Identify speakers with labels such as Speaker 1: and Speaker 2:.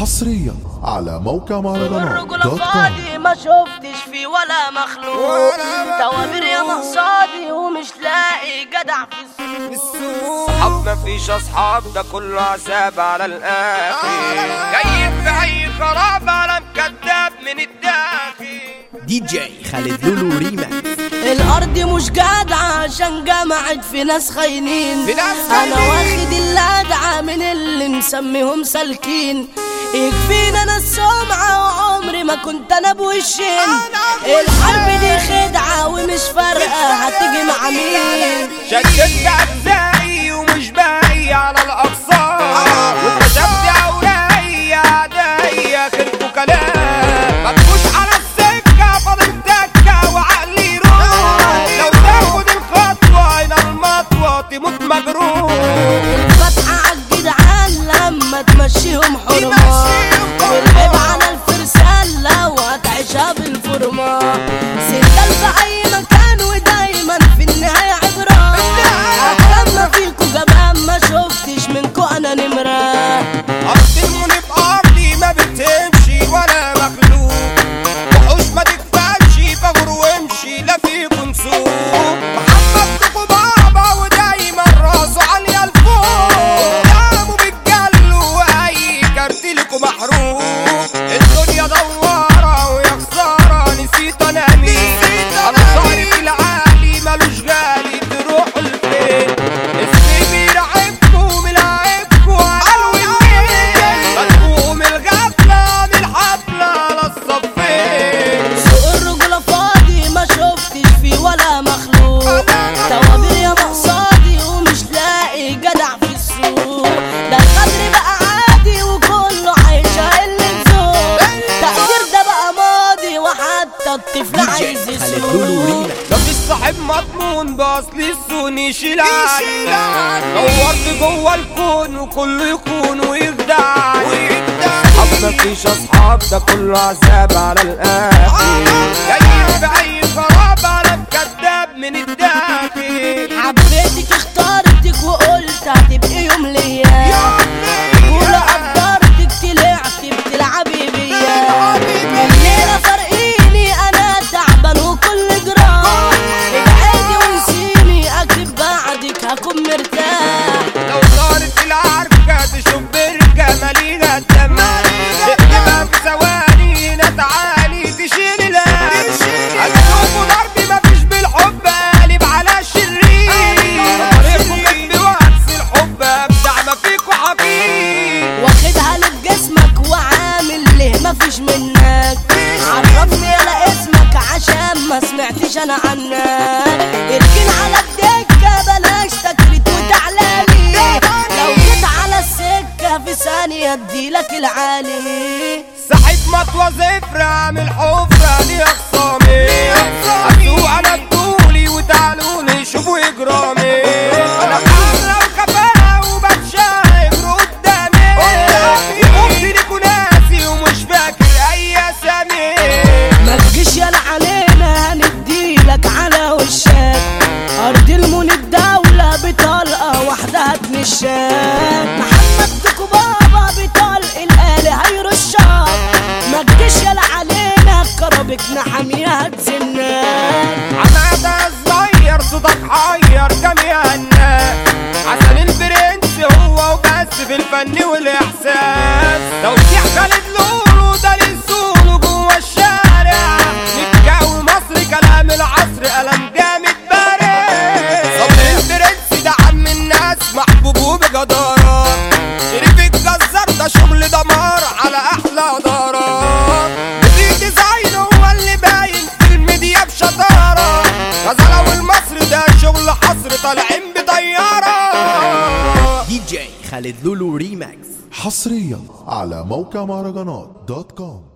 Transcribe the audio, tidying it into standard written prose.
Speaker 1: حصريا على موقع مهرجانات
Speaker 2: الرجل فاضي ما شفتش فيه ولا مخلوق، توابير يا مقصادي ومش لاقي جدع في السوق.
Speaker 3: صحاب مفيش اصحاب، ده كله عذاب على الاخر. جاي في اي خراب على مكدب من الداخل.
Speaker 4: دي جي خالد لولو ريماكس.
Speaker 2: الارض مش جدعة عشان جمعت في ناس خاينين، انا واخد اللدعة من اللي مسميهم سالكين. يكفينا انا السمعة وعمري ما كنت انا بوشين. الحرب دي خدعة ومش فارقة هتيجي مع مين.
Speaker 3: شددت اجزائي ومش باقي على الاقصار، وكتبت اوراقي اعدائي اخركوا كلام. مكبوش على السكة فاضل تكة وعقلي يروح. لو تاخد الخطوة الى المطوة تموت مجروح.
Speaker 2: الفتحة عالجدعان لما تمشيهم حرمة، والعيب على الفرسان لو هتعيشها بالفورمة. سندال في اي مكان ودايما في النهاية عبرة. لما فيكوا جبان ما شفتش منكوا انا نمرة.
Speaker 3: أرض المنيب أرضي ما بتمشي ولا مخلوق، وحوش ما تكفلش فغر وامشي لا فيكم سوق. محببتكوا بابا ودايما راسه عالية لفوق، قاموا بتجلوا وأي كارتلكوا محروق. الدنيا دوارة ويا خسارة نسيت أنا مين. أنا صارف العالي مالوش غالي تروحوا لفين. اسمي بيرعبكوا ملاعبكوا على الوين. مدفوق من الغفلة من الحفلة على الصفين.
Speaker 2: سوق الرجولة فاضي ما شفتش فيه ولا مخلوق، توابير يا مقصادي ومش لاقي جدع في السوق. ده القدر بقى عادي وكله عايشة اللي تزوق. تقدير ده بقى ماضي وحتى الطفل عايز يسوق.
Speaker 3: ده مش صاحب مضمون باصل السون يشيل علي. دورت جوه الكون وكله يكون ويخدع. صحاب مفيش اصحاب، ده كله عذاب على الاخر. جاي في اي خراب على مكدب من الداخل.
Speaker 2: حبيتك اخترتك وقلت هتبقي يوم ليا، ولا قدرتك طلعتي بتلعبي بيا. الليلة فارقيني انا تعبان وكل جراح. ابعدي ونسيني اكتب بعدك هكون مرتاح.
Speaker 3: لو صارت العركة تشوف بركة ماليها الدم، تقلبها في ثواني هنا تعالي تشيل الهم. هتشوفوا ضربي مفيش بالحب قالب على الشرير. طريقكم كدب وعكس الحب ابدع ما فيكوا حقير.
Speaker 2: واخدها لجسمك وعامل ليه مفيش منك. عرفني على اسمك عشان ما سمعتش انا عنك. اركن على الدكة بلاش تكريت وتعلالي. لو جيت على السكة في ثانية اديلك العالي.
Speaker 3: صاحب مطوى زفرة عامل حفرة ليه اخصامي. هتسوق انا بطولي وتعالوني شوفوا اجرامي. انا حاملة وكفاءة وبتشاهد قدامي. وقلت ليكوا ناسي ومش فاكر اي اسامي.
Speaker 2: ما تجيش يلا علينا هنديلك على وشك. ارض المنيب دولة بطلقة واحدة هتمشاك. محمدتكوا بابا بطلق الآلة هيرشاك. ما تجيش يلا علينا كربكنا حامية هتزناك.
Speaker 3: عمادة صغير صوتك حير كم يهناك. عسل البرنس هو وبس في الفن والاحساس. توزيع خالد لولو ده للسولو جوه الشارع. نتجاوي مصر كلام العصر قلم جامد بارد. صبري البرنس ده عم الناس محبوب وبجدارة. شريف الجزار ده شغل دمار على احلى دارات. بدي ديزاين هو اللي باين في الميديا بشطارة. غزالة والمصر ده شغل حصر طالعين بطيارة.
Speaker 4: دي جي خالد لولو ريماكس.
Speaker 1: حصريا على موقع مهرجانات .com.